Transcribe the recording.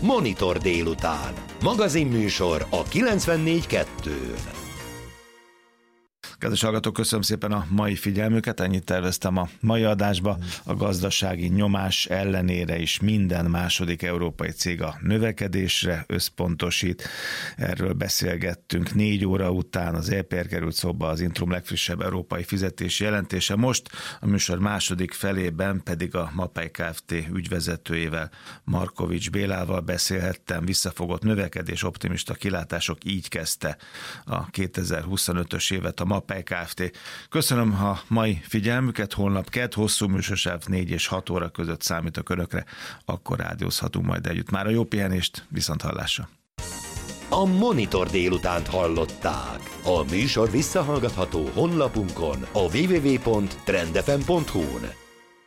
Monitor délután. Magazinműsor a 94.2-n. Kedves hallgatók, köszönöm szépen a mai figyelmüket, ennyit terveztem a mai adásba. A gazdasági nyomás ellenére is minden második európai cég a növekedésre összpontosít. Erről beszélgettünk 4 óra után, az EPR került szóba az Intrum legfrissebb európai fizetési jelentése. Most a műsor második felében pedig a Mapei Kft. Ügyvezetőjével, Markovics Bélával beszélhettem. Visszafogott növekedés, optimista kilátások, így kezdte a 2025-ös évet a Mapei Kft. Köszönöm a mai figyelmüket, holnap kedd, hosszú műsorsáv 4 és 6 óra között számítok önökre, akkor rádiózhatunk majd együtt. Már a jó pihenést, viszonthallásra! A Monitor délutánt hallották. A műsor visszahallgatható honlapunkon, a www.trendfm.hu-n.